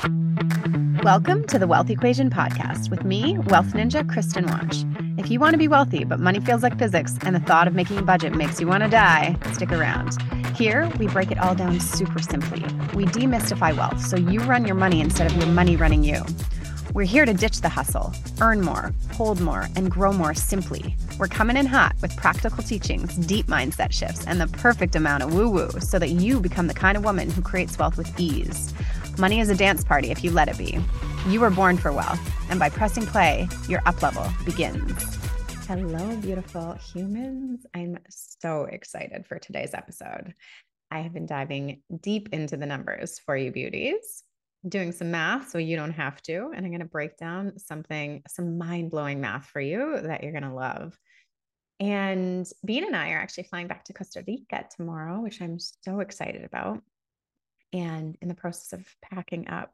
Welcome to the Wealth Equation Podcast with me, Wealth Ninja Kristen Watch. If you want to be wealthy, but money feels like physics and the thought of making a budget makes you want to die, stick around. Here, we break it all down super simply. We demystify wealth so you run your money instead of your money running you. We're here to ditch the hustle, earn more, hold more, and grow more simply. We're coming in hot with practical teachings, deep mindset shifts, and the perfect amount of woo-woo so that you become the kind of woman who creates wealth with ease. Money is a dance party if you let it be. You were born for wealth, and by pressing play, your up level begins. Hello, beautiful humans. I'm so excited for today's episode. I have been diving deep into the numbers for you beauties, doing some math so you don't have to, and I'm going to break down some mind-blowing math for you that you're going to love. And Bean and I are actually flying back to Costa Rica tomorrow, which I'm so excited about. And in the process of packing up,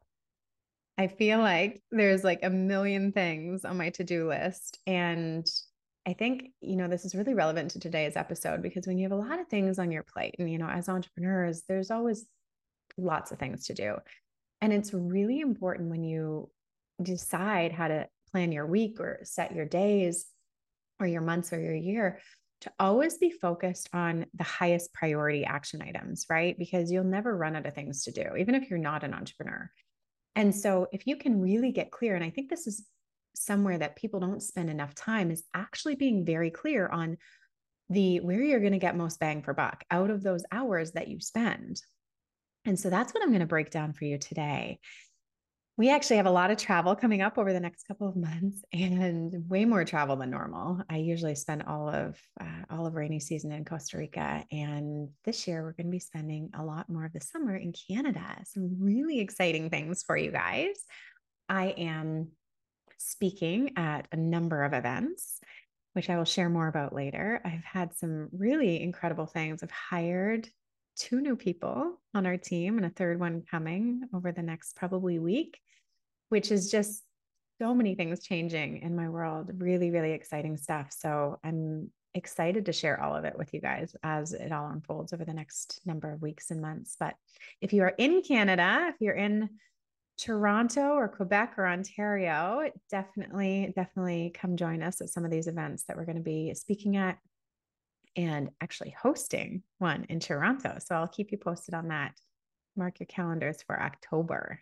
I feel like there's like a million things on my to-do list. And I think, this is really relevant to today's episode because when you have a lot of things on your plate and, as entrepreneurs, there's always lots of things to do. And it's really important when you decide how to plan your week or set your days or your months or your year to always be focused on the highest priority action items, right? Because you'll never run out of things to do, even if you're not an entrepreneur. And so if you can really get clear, and I think this is somewhere that people don't spend enough time, is actually being very clear on where you're going to get most bang for buck out of those hours that you spend. And so that's what I'm going to break down for you today. We actually have a lot of travel coming up over the next couple of months and way more travel than normal. I usually spend all of rainy season in Costa Rica. And this year we're going to be spending a lot more of the summer in Canada. Some really exciting things for you guys. I am speaking at a number of events, which I will share more about later. I've had some really incredible things. I've hired 2 new people on our team and a third one coming over the next probably week, which is just so many things changing in my world. Really, really exciting stuff. So I'm excited to share all of it with you guys as it all unfolds over the next number of weeks and months. But if you are in Canada, if you're in Toronto or Quebec or Ontario, definitely come join us at some of these events that we're going to be speaking at and actually hosting one in Toronto. So I'll keep you posted on that. Mark your calendars for October.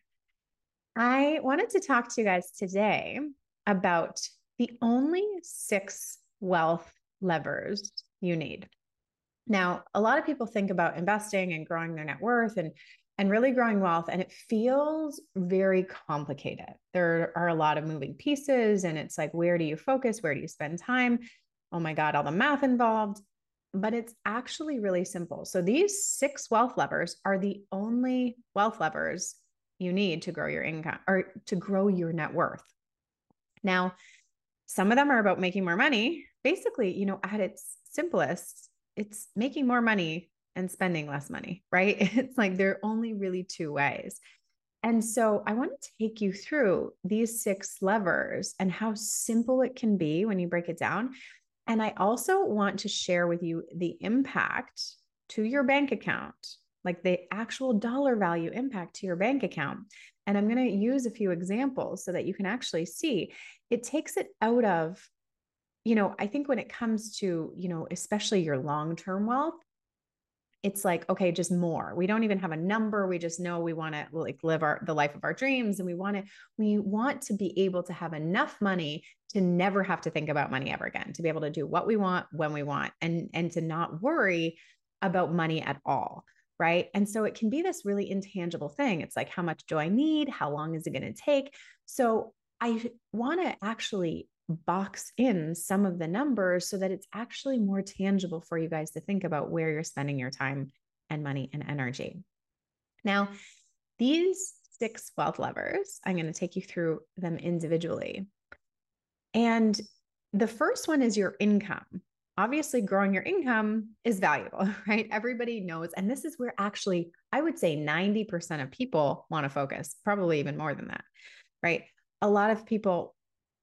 I wanted to talk to you guys today about the only 6 wealth levers you need. Now, a lot of people think about investing and growing their net worth and really growing wealth, and it feels very complicated. There are a lot of moving pieces, and it's like, where do you focus? Where do you spend time? Oh my God, all the math involved. But it's actually really simple. So these 6 wealth levers are the only wealth levers you need to grow your income or to grow your net worth. Now, some of them are about making more money. Basically, at its simplest, it's making more money and spending less money, right? It's like there are only really 2 ways. And so I want to take you through these 6 levers and how simple it can be when you break it down. And I also want to share with you the impact to your bank account, like the actual dollar value impact to your bank account. And I'm going to use a few examples so that you can actually see it takes it out of, I think when it comes to, especially your long-term wealth, it's like, okay, just more. We don't even have a number. We just know we want to like live the life of our dreams. And we want to be able to have enough money to never have to think about money ever again, to be able to do what we want, when we want, and to not worry about money at all. Right. And so it can be this really intangible thing. It's like, how much do I need? How long is it going to take? So I want to actually box in some of the numbers so that it's actually more tangible for you guys to think about where you're spending your time and money and energy. Now, these 6 wealth levers, I'm going to take you through them individually. And the first one is your income. Obviously, growing your income is valuable, right? Everybody knows. And this is where actually, I would say 90% of people want to focus, probably even more than that, right? A lot of people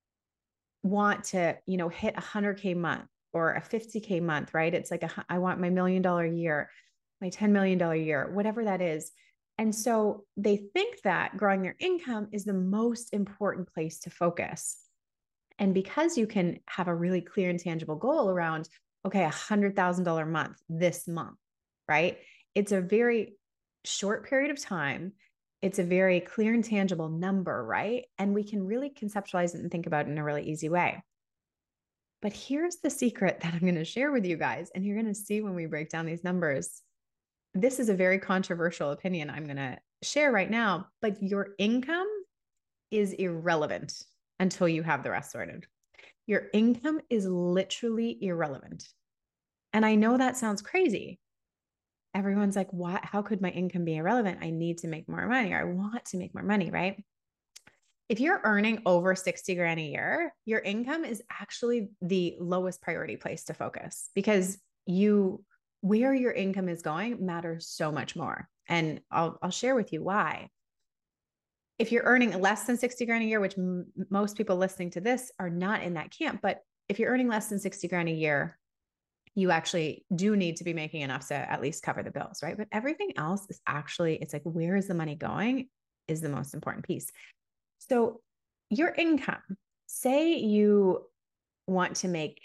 want to, hit 100K month or a 50K month, right? It's like, I want my $1 million year, my $10 million year, whatever that is. And so they think that growing their income is the most important place to focus. And because you can have a really clear and tangible goal around, okay, $100,000 month this month, right? It's a very short period of time. It's a very clear and tangible number, right? And we can really conceptualize it and think about it in a really easy way. But here's the secret that I'm going to share with you guys. And you're going to see when we break down these numbers. This is a very controversial opinion I'm going to share right now, but your income is irrelevant until you have the rest sorted. Your income is literally irrelevant. And I know that sounds crazy. Everyone's like, what? How could my income be irrelevant? I need to make more money, or I want to make more money, right? If you're earning over 60 grand a year, your income is actually the lowest priority place to focus, because where your income is going matters so much more. And I'll share with you why. If you're earning less than 60 grand a year, which most people listening to this are not in that camp, but if you're earning less than 60 grand a year, you actually do need to be making enough to at least cover the bills, right? But everything else is actually, it's like, where is the money going is the most important piece. So your income, say you want to make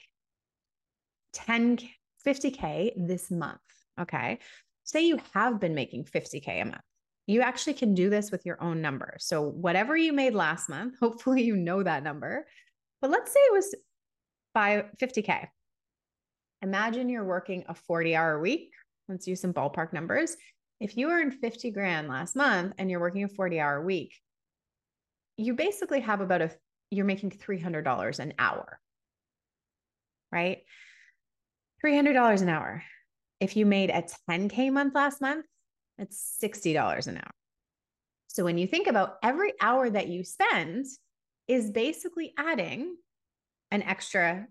50K this month, okay? Say you have been making 50K a month. You actually can do this with your own number. So whatever you made last month, hopefully you know that number, but let's say it was 50K. Imagine you're working a 40-hour week. Let's use some ballpark numbers. If you earned 50 grand last month and you're working a 40-hour week, you basically have you're making $300 an hour, right? $300 an hour. If you made a 10K month last month, it's $60 an hour. So when you think about every hour that you spend is basically adding an extra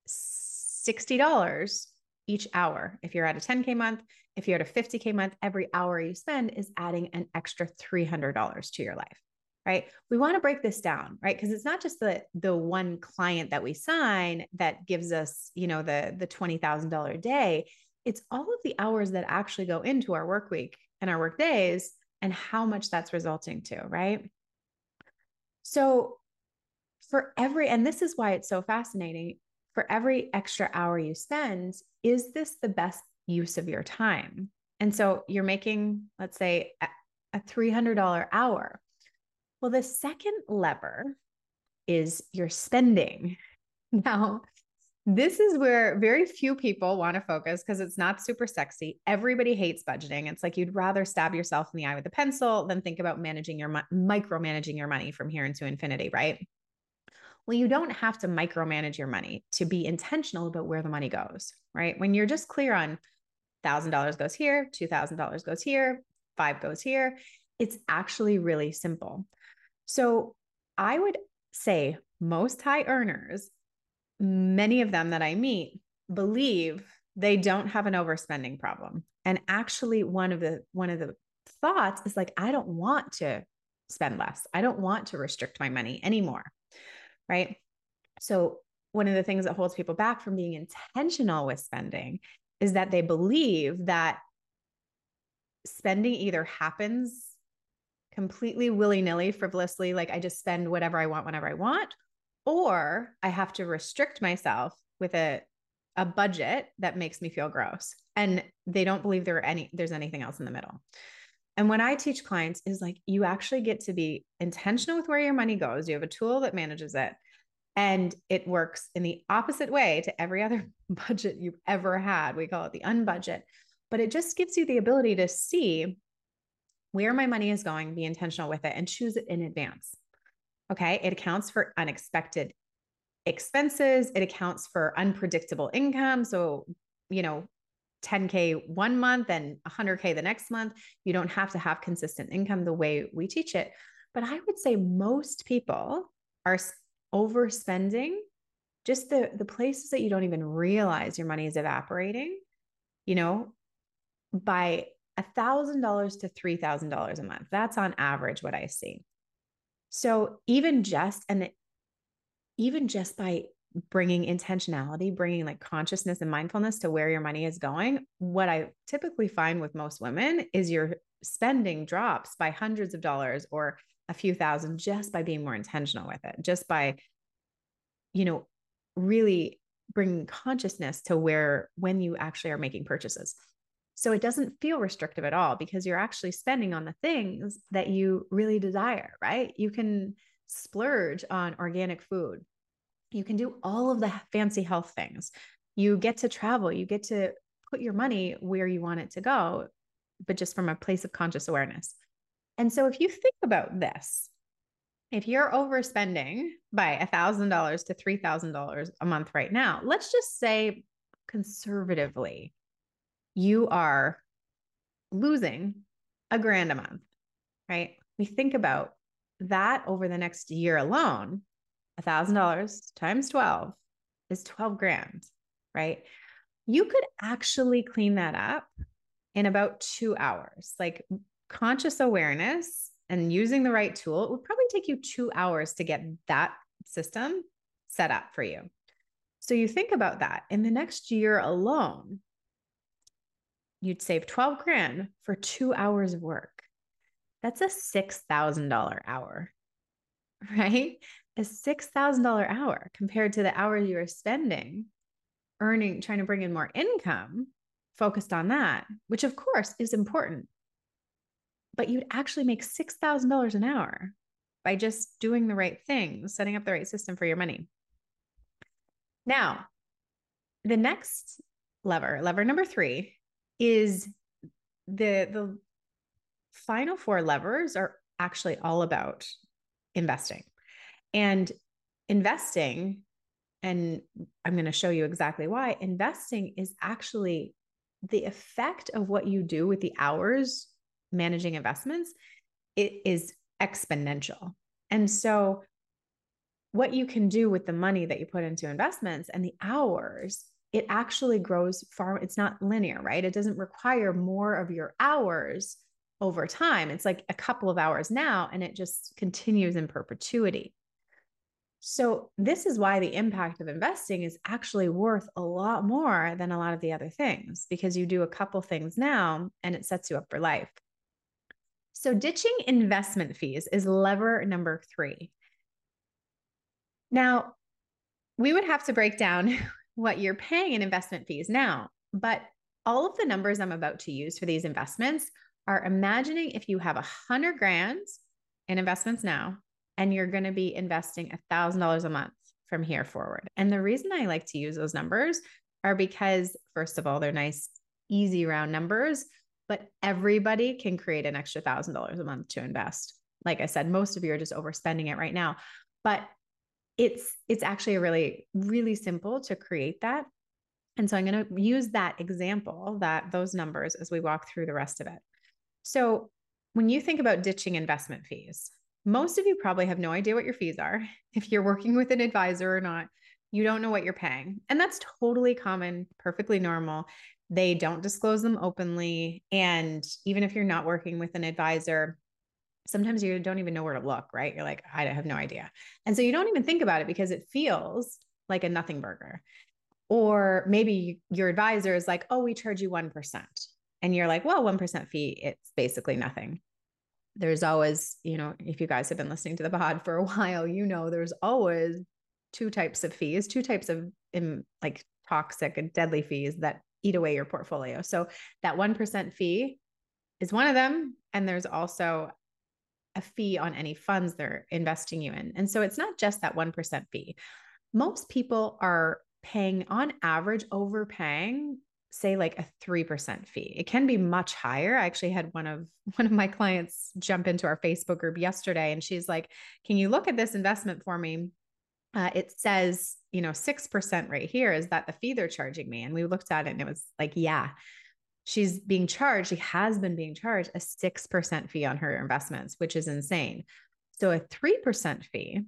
$60 each hour. If you're at a 10K month, if you're at a 50K month, every hour you spend is adding an extra $300 to your life, right? We want to break this down, right? Because it's not just the one client that we sign that gives us, the $20,000 a day. It's all of the hours that actually go into our work week and our work days and how much that's resulting to, right? So and this is why it's so fascinating, for every extra hour you spend, is this the best use of your time? And so you're making, let's say, a $300 hour. Well, the second lever is your spending. Now, this is where very few people want to focus because it's not super sexy. Everybody hates budgeting. It's like you'd rather stab yourself in the eye with a pencil than think about micromanaging your money from here into infinity, right? Well, you don't have to micromanage your money to be intentional about where the money goes, right? When you're just clear on $1,000 goes here, $2,000 goes here, $5 goes here, it's actually really simple. So I would say most high earners, many of them that I meet, believe they don't have an overspending problem. And actually one of the thoughts is like, I don't want to spend less. I don't want to restrict my money anymore. Right? So one of the things that holds people back from being intentional with spending is that they believe that spending either happens completely willy-nilly, frivolously, like I just spend whatever I want, whenever I want, or I have to restrict myself with a budget that makes me feel gross. And they don't believe there's anything else in the middle. And when I teach clients is like, you actually get to be intentional with where your money goes. You have a tool that manages it, and it works in the opposite way to every other budget you've ever had. We call it the unbudget, but it just gives you the ability to see where my money is going, be intentional with it, and choose it in advance. Okay. It accounts for unexpected expenses. It accounts for unpredictable income. So, 10K one month and 100K the next month. You don't have to have consistent income the way we teach it. But I would say most people are overspending just the places that you don't even realize your money is evaporating, by $1,000 to $3,000 a month. That's on average what I see. So even just by bringing intentionality, bringing like consciousness and mindfulness to where your money is going, what I typically find with most women is your spending drops by hundreds of dollars or a few thousand just by being more intentional with it, just by, really bringing consciousness to when you actually are making purchases. So it doesn't feel restrictive at all because you're actually spending on the things that you really desire, right? You can splurge on organic food. You can do all of the fancy health things. You get to travel. You get to put your money where you want it to go, but just from a place of conscious awareness. And so if you think about this, if you're overspending by $1,000 to $3,000 a month right now, let's just say conservatively, you are losing $1,000 a month, right? We think about that over the next year alone, $1,000 times 12 is 12 grand, right? You could actually clean that up in about 2 hours. Like conscious awareness and using the right tool, it would probably take you 2 hours to get that system set up for you. So you think about that in the next year alone, you'd save 12 grand for 2 hours of work. That's a $6,000 hour, right? A $6,000 hour compared to the hours you are spending earning, trying to bring in more income, focused on that, which of course is important. But you'd actually make $6,000 an hour by just doing the right things, setting up the right system for your money. Now, the next lever number 3, is the final 4 levers are actually all about investing. And investing, and I'm going to show you exactly why, investing is actually the effect of what you do with the hours managing investments. It is exponential. And so what you can do with the money that you put into investments and the hours, it actually grows far. It's not linear, right? It doesn't require more of your hours over time. It's like a couple of hours now, and it just continues in perpetuity. So this is why the impact of investing is actually worth a lot more than a lot of the other things, because you do a couple things now and it sets you up for life. So ditching investment fees is lever number 3. Now, we would have to break down what you're paying in investment fees now, but all of the numbers I'm about to use for these investments are imagining if you have 100 grand in investments now, and you're going to be investing $1,000 a month from here forward. And the reason I like to use those numbers are because, first of all, they're nice, easy round numbers, but everybody can create an extra $1,000 a month to invest. Like I said, most of you are just overspending it right now, but it's actually really, really simple to create that. And so I'm going to use that example, those numbers, as we walk through the rest of it. So when you think about ditching investment fees, most of you probably have no idea what your fees are. If you're working with an advisor or not, you don't know what you're paying. And that's totally common, perfectly normal. They don't disclose them openly. And even if you're not working with an advisor, sometimes you don't even know where to look, right? You're like, I have no idea. And so you don't even think about it because it feels like a nothing burger. Or maybe your advisor is like, oh, we charge you 1%. And you're like, well, 1% fee, it's basically nothing. There's always, if you guys have been listening to the pod for a while, there's always 2 types of fees, 2 types of like toxic and deadly fees that eat away your portfolio. So that 1% fee is one of them. And there's also a fee on any funds they're investing you in. And so it's not just that 1% fee. Most people are paying, on average, overpaying, say like a 3% fee. It can be much higher. I actually had one of my clients jump into our Facebook group yesterday, and she's like, can you look at this investment for me? It says, 6% right here. Is that the fee they're charging me? And we looked at it and it was like, yeah, she has been being charged a 6% fee on her investments, which is insane. So a 3% fee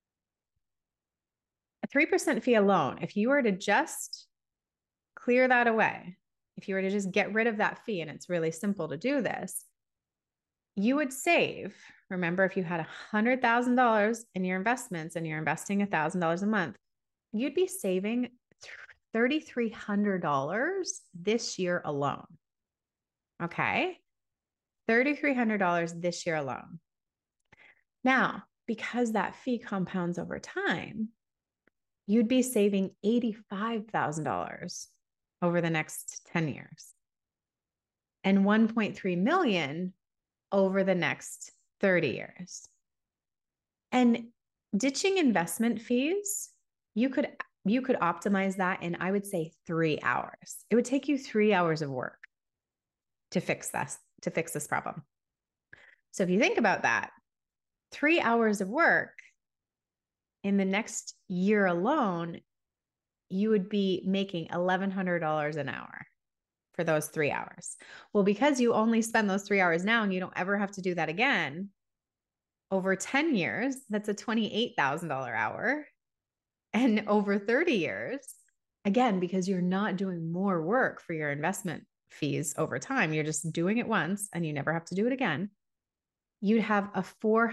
alone, if you were to just clear that away, if you were to just get rid of that fee, and it's really simple to do this, you would save, remember, if you had $100,000 in your investments and you're investing $1,000 a month, you'd be saving $3,300 this year alone. Okay. $3,300 this year alone. Now, because that fee compounds over time, you'd be saving $85,000 over the next 10 years and 1.3 million over the next 30 years. And ditching investment fees, you could optimize that in, I would say, 3 hours. It would take you 3 hours of work to fix this problem. So if you think about that, 3 hours of work in the next year alone, you would be making $1,100 an hour for those 3 hours. Well, because you only spend those 3 hours now and you don't ever have to do that again, over 10 years, that's a $28,000 hour. And over 30 years, again, because you're not doing more work for your investment fees over time, you're just doing it once and you never have to do it again, you'd have a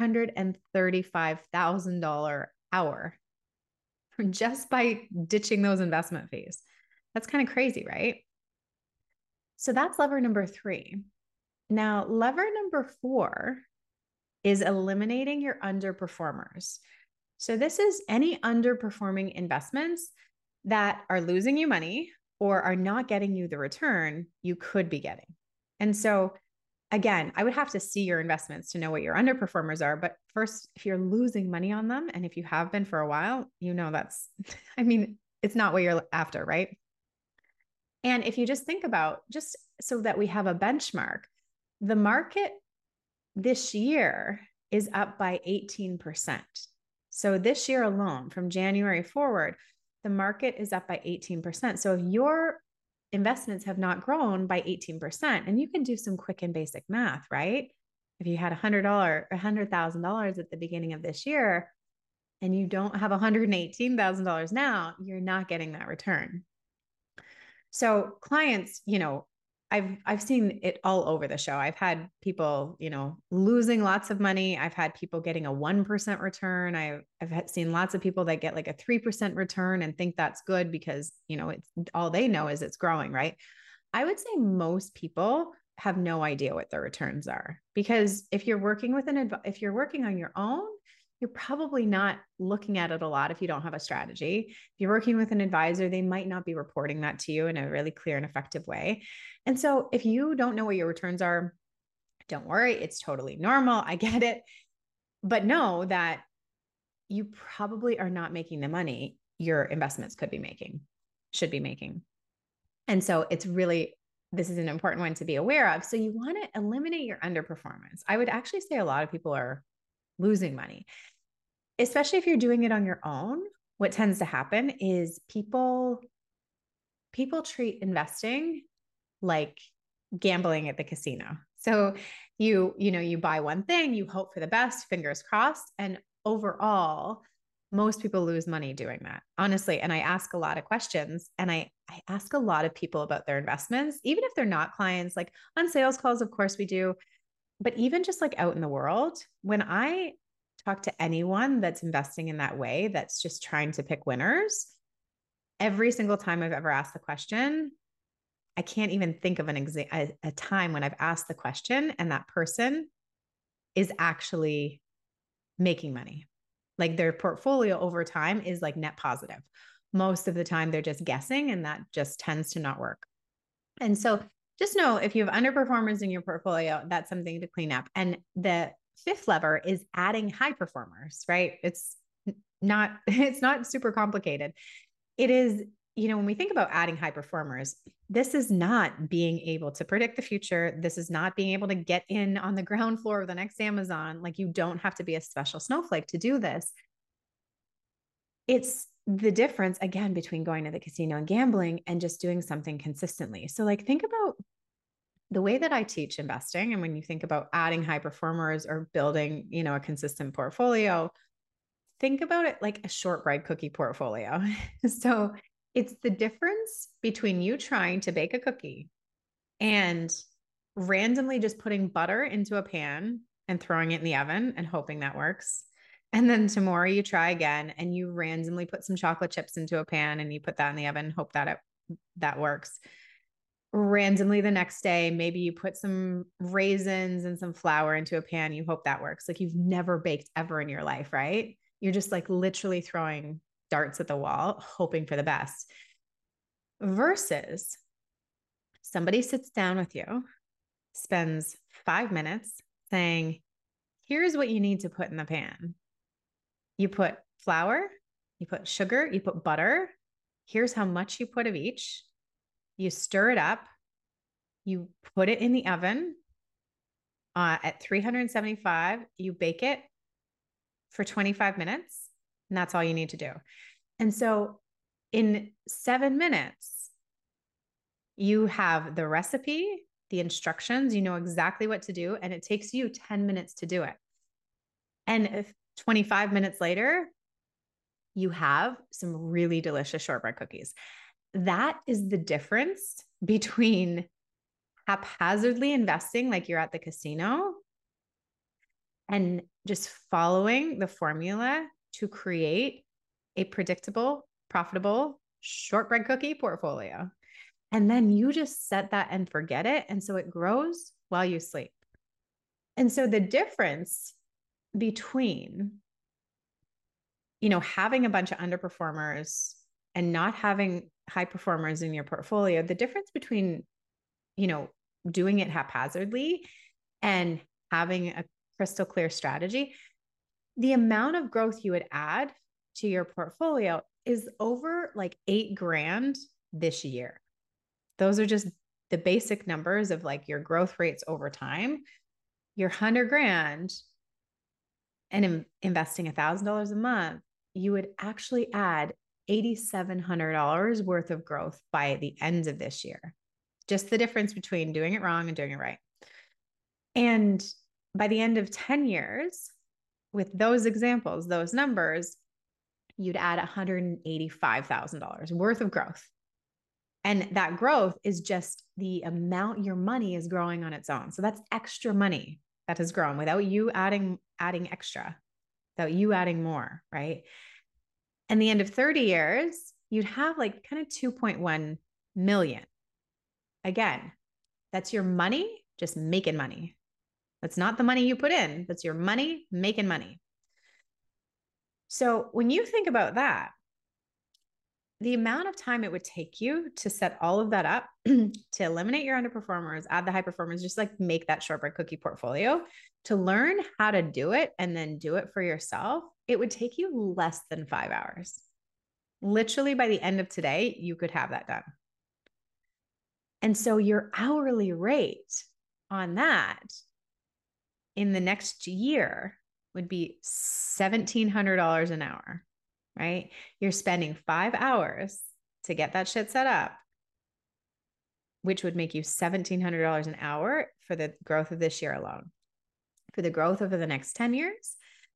$435,000 hour just by ditching those investment fees. That's kind of crazy, right? So that's lever number 3. Now, lever number 4 is eliminating your underperformers. So this is any underperforming investments that are losing you money or are not getting you the return you could be getting. And so again, I would have to see your investments to know what your underperformers are. But first, if you're losing money on them, and if you have been for a while, you know that's, I mean, it's not what you're after, right? And if you just think about, just so that we have a benchmark, the market this year is up by 18%. So this year alone, from January forward, the market is up by 18%. So if your investments have not grown by 18%, and you can do some quick and basic math, right? If you had $100,000 at the beginning of this year, and you don't have $118,000 now, you're not getting that return. So clients, I've seen it all over the show. I've had people, losing lots of money. I've had people getting a 1% return. I've seen lots of people that get like a 3% return and think that's good because, it's all they know is it's growing, right? I would say most people have no idea what their returns are, because if you're working if you're working on your own, you're probably not looking at it a lot if you don't have a strategy. If you're working with an advisor, they might not be reporting that to you in a really clear and effective way. And so if you don't know what your returns are, don't worry, it's totally normal. I get it. But know that you probably are not making the money your investments should be making. And so this is an important one to be aware of. So you want to eliminate your underperformance. I would actually say a lot of people are losing money, especially if you're doing it on your own. What tends to happen is people treat investing like gambling at the casino. So you buy one thing, you hope for the best, fingers crossed. And overall, most people lose money doing that, honestly. And I ask a lot of questions, and I ask a lot of people about their investments, even if they're not clients. Like on sales calls, of course we do, but even just like out in the world, when I talk to anyone that's investing in that way, that's just trying to pick winners, every single time I've ever asked the question, I can't even think of a time when I've asked the question and that person is actually making money. Like their portfolio over time is like net positive. Most of the time they're just guessing, and that just tends to not work. And so just know, if you have underperformers in your portfolio, that's something to clean up. And the 5th lever is adding high performers, right? It's not super complicated. It is, when we think about adding high performers, this is not being able to predict the future. This is not being able to get in on the ground floor of the next Amazon. Like, you don't have to be a special snowflake to do this. It's the difference, again, between going to the casino and gambling and just doing something consistently. So like, think about the way that I teach investing. And when you think about adding high performers or building, a consistent portfolio, think about it like a shortbread cookie portfolio. So it's the difference between you trying to bake a cookie and randomly just putting butter into a pan and throwing it in the oven and hoping that works, And then tomorrow you try again and you randomly put some chocolate chips into a pan and you put that in the oven, hope that that works. Randomly the next day, maybe you put some raisins and some flour into a pan, you hope that works. Like you've never baked ever in your life, right? You're just like literally throwing darts at the wall, hoping for the best. Versus somebody sits down with you, spends 5 minutes saying, here's what you need to put in the pan. You put flour, you put sugar, you put butter. Here's how much you put of each. You stir it up. You put it in the oven at 375. You bake it for 25 minutes, and that's all you need to do. And so in 7 minutes, you have the recipe, the instructions, you know exactly what to do, and it takes you 10 minutes to do it. And if 25 minutes later, you have some really delicious shortbread cookies. That is the difference between haphazardly investing like you're at the casino and just following the formula to create a predictable, profitable shortbread cookie portfolio. And then you just set that and forget it. And so it grows while you sleep. And so the difference between, having a bunch of underperformers and not having high performers in your portfolio, the difference between, doing it haphazardly and having a crystal clear strategy, the amount of growth you would add to your portfolio is over like $8,000 this year. Those are just the basic numbers of like your growth rates over time. Your $100,000 and investing $1,000 a month, you would actually add $8,700 worth of growth by the end of this year. Just the difference between doing it wrong and doing it right. And by the end of 10 years, with those examples, those numbers, you'd add $185,000 worth of growth. And that growth is just the amount your money is growing on its own. So that's extra money that has grown without you adding extra, without you adding more, right? And the end of 30 years, you'd have like kind of 2.1 million. Again, that's your money just making money. That's not the money you put in. That's your money making money. So when you think about that, the amount of time it would take you to set all of that up, to eliminate your underperformers, add the high performers, just like make that shortbread cookie portfolio, to learn how to do it and then do it for yourself, it would take you less than 5 hours. Literally by the end of today, you could have that done. And so your hourly rate on that in the next year would be $1,700 an hour, right? You're spending 5 hours to get that shit set up, which would make you $1,700 an hour for the growth of this year alone. For the growth over the next 10 years,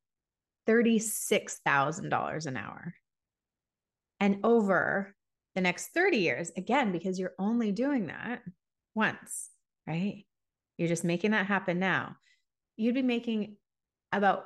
$36,000 an hour. And over the next 30 years, again, because you're only doing that once, right? You're just making that happen now. You'd be making about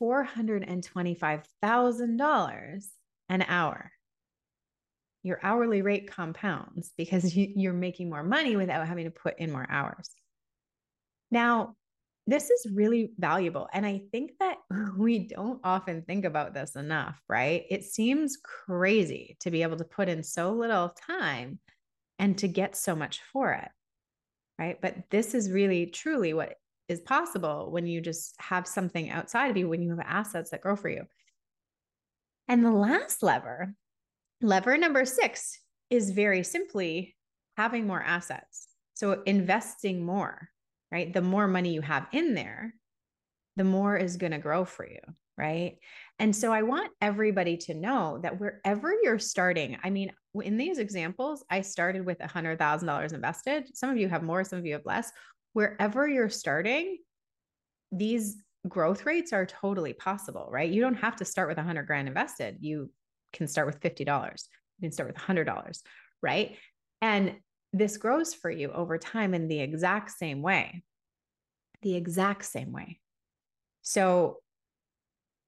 $425,000 an hour. Your hourly rate compounds because you're making more money without having to put in more hours. Now, this is really valuable. And I think that we don't often think about this enough, right? It seems crazy to be able to put in so little time and to get so much for it, right? But this is really, truly what is possible when you just have something outside of you, when you have assets that grow for you. And the last lever number 6, is very simply having more assets. So investing more, right? The more money you have in there, the more is going to grow for you, right? And so I want everybody to know that wherever you're starting, I mean, in these examples, I started with $100,000 invested. Some of you have more, some of you have less. Wherever you're starting, these growth rates are totally possible, right? You don't have to start with $100,000 invested. You can start with $50. You can start with $100, right? And this grows for you over time in the exact same way. The exact same way. So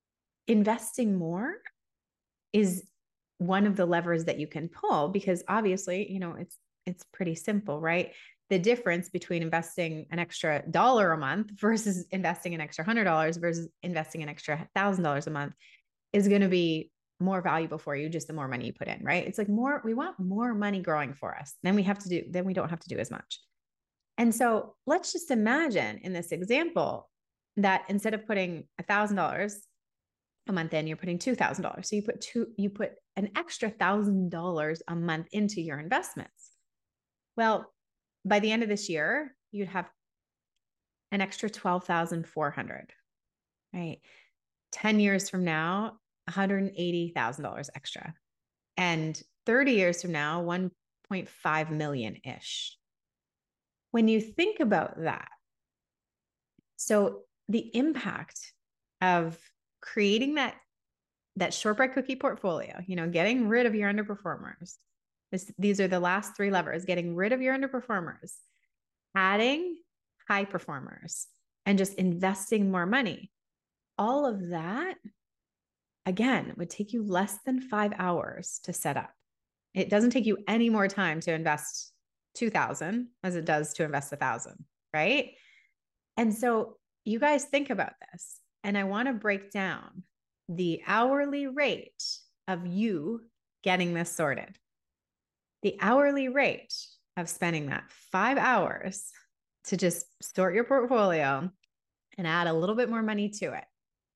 investing more is one of the levers that you can pull, because obviously, it's pretty simple, right? The difference between investing an extra $1 a month versus investing an extra $100 versus investing an extra $1,000 a month is going to be more valuable for you just the more money you put in, right? It's like we want more money growing for us. Then we don't have to do as much. And so let's just imagine in this example that instead of putting $1,000 a month in, you're putting $2,000. So you put an extra $1,000 a month into your investments. Well, by the end of this year, you'd have an extra $12,400, right? 10 years from now, $180,000 extra. And 30 years from now, 1.5 million-ish. When you think about that, so the impact of creating that shortbread cookie portfolio, getting rid of your underperformers. These are the last 3 levers: getting rid of your underperformers, adding high performers, and just investing more money. All of that, again, would take you less than 5 hours to set up. It doesn't take you any more time to invest 2,000 as it does to invest 1,000, right? And so you guys think about this, and I want to break down the hourly rate of you getting this sorted. The hourly rate of spending that 5 hours to just sort your portfolio and add a little bit more money to it.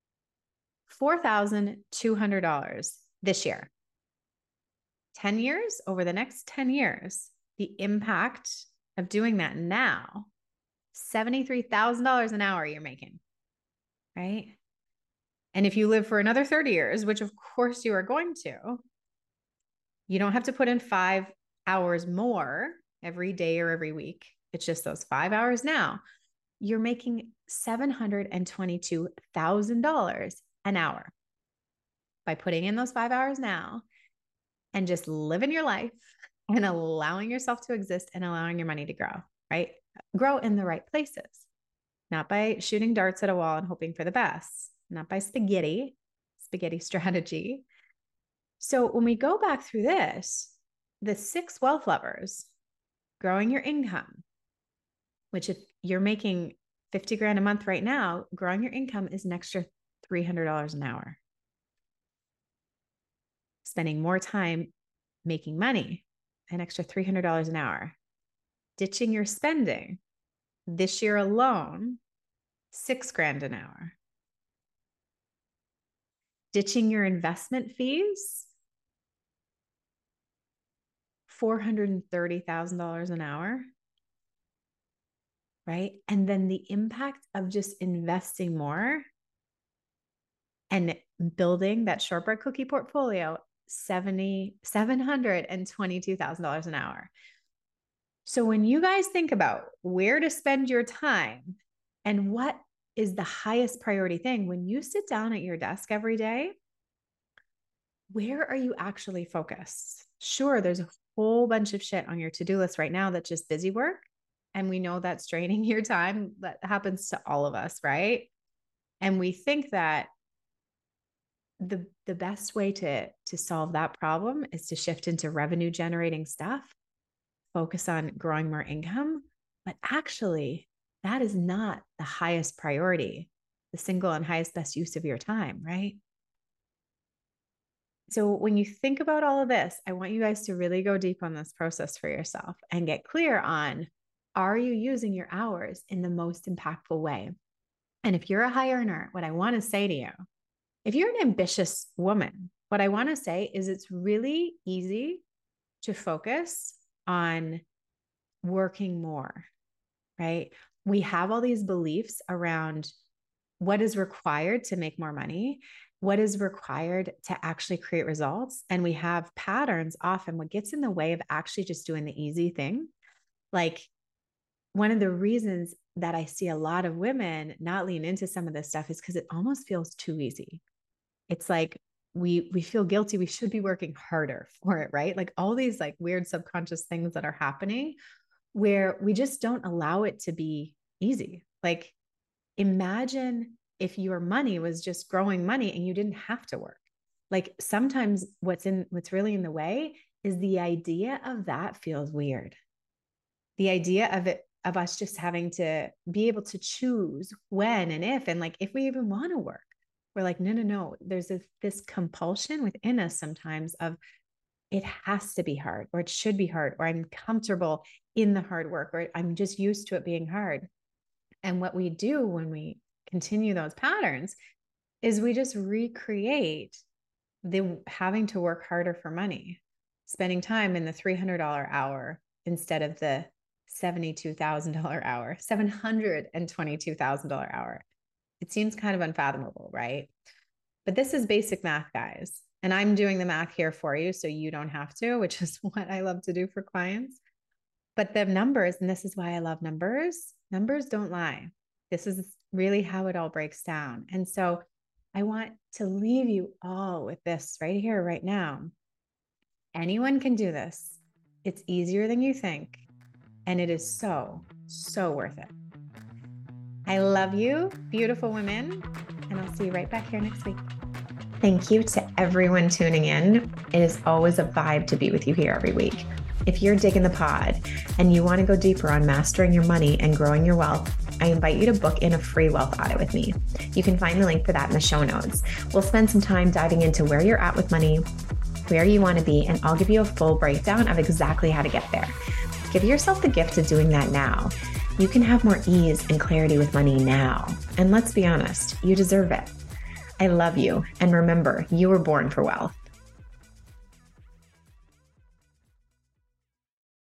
$4,200 this year. 10 years, over the next 10 years, the impact of doing that now, $73,000 an hour you're making, right? And if you live for another 30 years, which of course you are going to, you don't have to put in 5 hours more every day or every week. It's just those 5 hours now. You're making $722,000 an hour by putting in those 5 hours now and just living your life and allowing yourself to exist and allowing your money to grow, right? Grow in the right places, not by shooting darts at a wall and hoping for the best, not by spaghetti strategy. So when we go back through this, the 6 wealth levers: growing your income, which if you're making 50 grand a month right now, growing your income is an extra $300 an hour. Spending more time making money, an extra $300 an hour. Ditching your spending, this year alone, 6 grand an hour. Ditching your investment fees, $430,000 an hour, right? And then the impact of just investing more and building that shortbread cookie portfolio, $722,000 an hour. So when you guys think about where to spend your time and what is the highest priority thing, when you sit down at your desk every day, where are you actually focused? Sure, there's a whole bunch of shit on your to-do list right now that's just busy work. And we know that's draining your time. That happens to all of us, right? And we think that the best way to solve that problem is to shift into revenue generating stuff, focus on growing more income. But actually, that is not the highest priority, the single and highest best use of your time, right? So when you think about all of this, I want you guys to really go deep on this process for yourself and get clear on, are you using your hours in the most impactful way? And if you're a high earner, what I want to say to you, if you're an ambitious woman, what I want to say is it's really easy to focus on working more, right? We have all these beliefs around what is required to make more money, what is required to actually create results. And we have patterns often, what gets in the way of actually just doing the easy thing. Like, one of the reasons that I see a lot of women not lean into some of this stuff is because it almost feels too easy. It's like we feel guilty. We should be working harder for it, right? Like all these like weird subconscious things that are happening where we just don't allow it to be easy. Like, imagine if your money was just growing money and you didn't have to work. Like sometimes what's really in the way is the idea of that feels weird. The idea of us just having to be able to choose when and if, and like, if we even want to work, we're like, no. There's this compulsion within us sometimes of it has to be hard, or it should be hard, or I'm comfortable in the hard work, or I'm just used to it being hard. And what we do when we continue those patterns is we just recreate the having to work harder for money, spending time in the $300 hour instead of the $72,000 hour, $722,000 hour. It seems kind of unfathomable, right? But this is basic math, guys. And I'm doing the math here for you so you don't have to, which is what I love to do for clients. But the numbers, and this is why I love numbers, numbers don't lie. This is really how it all breaks down. And so I want to leave you all with this right here, right now. Anyone can do this. It's easier than you think. And it is so, so worth it. I love you, beautiful women. And I'll see you right back here next week. Thank you to everyone tuning in. It is always a vibe to be with you here every week. If you're digging the pod and you want to go deeper on mastering your money and growing your wealth, I invite you to book in a free wealth audit with me. You can find the link for that in the show notes. We'll spend some time diving into where you're at with money, where you want to be, and I'll give you a full breakdown of exactly how to get there. Give yourself the gift of doing that now. You can have more ease and clarity with money now. And let's be honest, you deserve it. I love you. And remember, you were born for wealth.